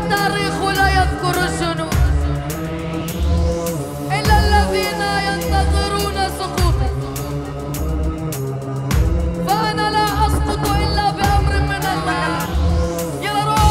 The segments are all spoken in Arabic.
التاريخ لا يذكر الجنود إلا الذين ينتظرون سقوطي، فأنا لا أسقط إلا بأمر من الله. يا رب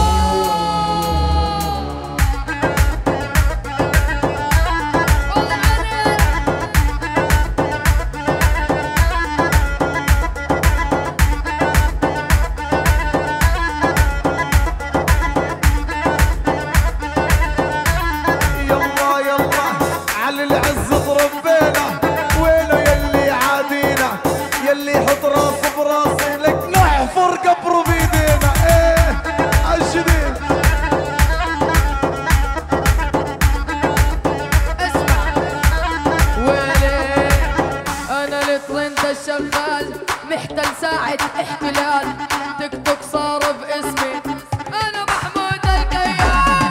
شغال محتل ساعة احتلال، تيك توك صار باسمي، أنا محمود الكيان.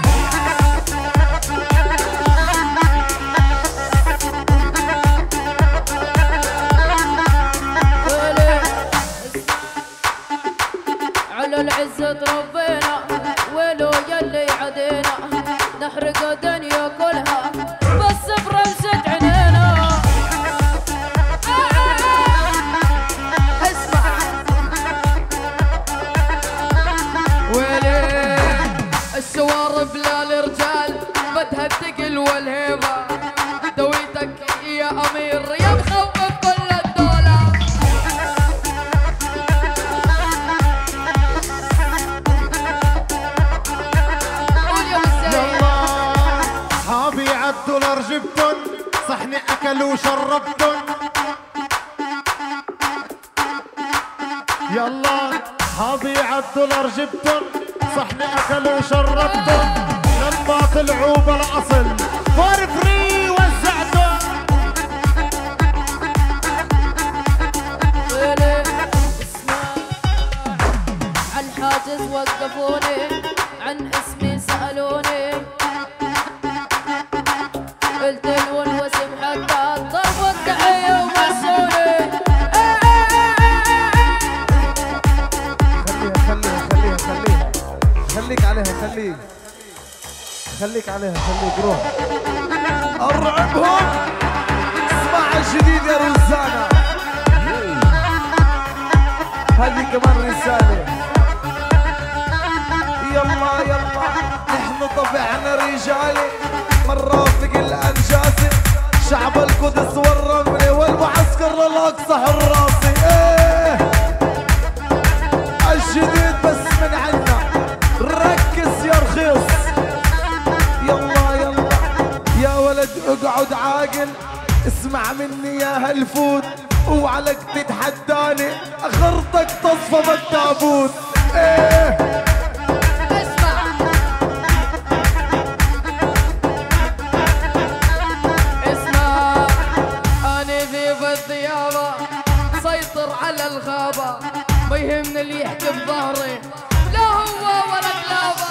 على العزة تربينا، ويلو يلي عدينا، نحرق الدنيا كلها بس برمشة عينينا. الشوارب لا الرجال بدها الثقل والهيبة، دويتك يا أمير يا مخوف كل الدولة. قول يا يلا صحابي عالدولار جبتن، صحني أكل وشربتن. يلا صحابي عالدولار جبتن، صحني أكل وشربتن. لما طلعوا بالأصل فور فري وزعتن. عالحاجز وقفوني، عن اسمي سألوني، قلت لهم واسم حتى ضربوا التحية ومشوني. خليك عليها، خليك عليها، خليك روح ارعبهم. اسمع الجديد يا روزانا، هذه كمان رسالة. يلا يلا نحن طبعنا رجالي، مرافق الانجاسي، شعب القدس والرملة والمعسكر للاقصى حراسي. ايه الجديد بس من عنا، ركز يا رخيص. يلا يلا يا ولد اقعد عاقل، اسمع مني يا هالفوت، اوعلك تتحداني اخرتك تصفى بالتابوت. ايه اسمع اسمع، اني ذيب الثيابة سيطر على الغابة، ما يهمني اللي يحكي بظهري، لا هو ولا كلابة.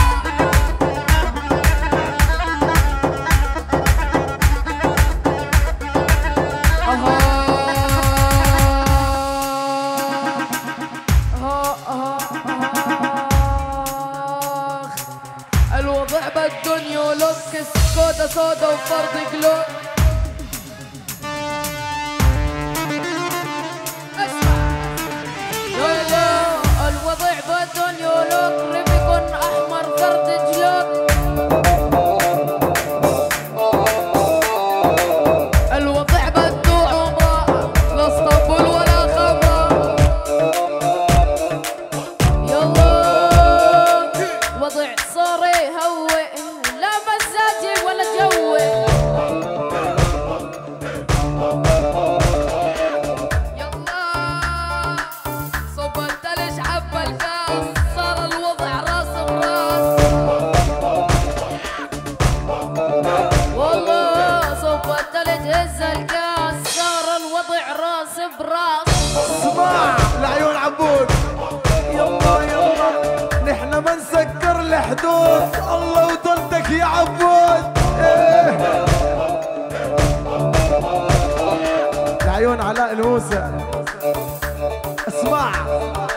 الوضع بالدنيا لوكس، كودا صودا وفرد قلوب. الوضع بالدنيا لوك، ريبيكون احمر فرد جلوب. الوضع بدو عمره، لا اسطنبول ولا خمره. يلا وضع صار يهوي، لا مزاجي ولا جوي. اسمع لعيون عبود، يلا يلا نحن ما نسكر الحدود، الله وطلتك يا عبود. ايه لعيون علاء الموسى. اسمع